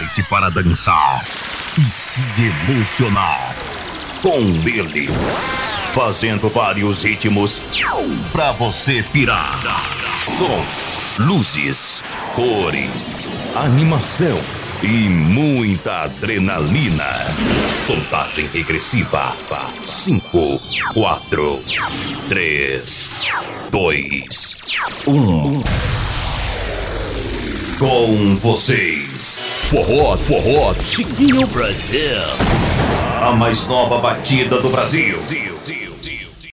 Prepare-se para dançar e se emocionar com ele, fazendo vários ritmos pra você pirar. Som, luzes, cores, animação e muita adrenalina. Contagem regressiva. 5, 4, 3, 2, 1. Com vocês, Forró Chiquinho Brasil. A mais nova batida do Brasil.